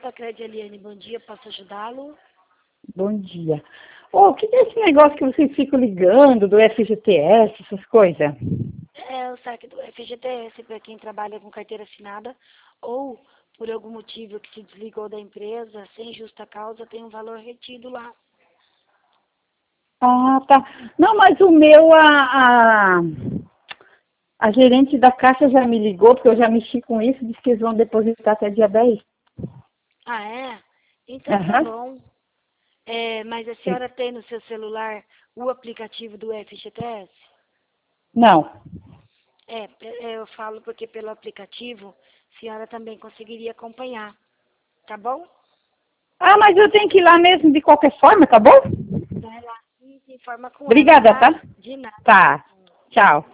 Santa Crede Eliane, bom dia, posso ajudá-lo? Bom dia. Ô, o que é esse negócio que vocês ficam ligando do FGTS, essas coisas? É o saque do FGTS para quem trabalha com carteira assinada ou por algum motivo que se desligou da empresa, sem justa causa, tem um valor retido lá. Ah, tá. Não, mas o meu, a gerente da Caixa já me ligou, porque eu já mexi com isso, disse que eles vão depositar até dia 10. Ah, é? Então tá Aham. bom. Mas a senhora tem no seu celular o aplicativo do FGTS? Não. Eu falo porque pelo aplicativo a senhora também conseguiria acompanhar, tá bom? Ah, mas eu tenho que ir lá mesmo de qualquer forma, tá bom? Vai lá e se informa com ela, Obrigada, tá? tá? De nada. Tá. Tchau.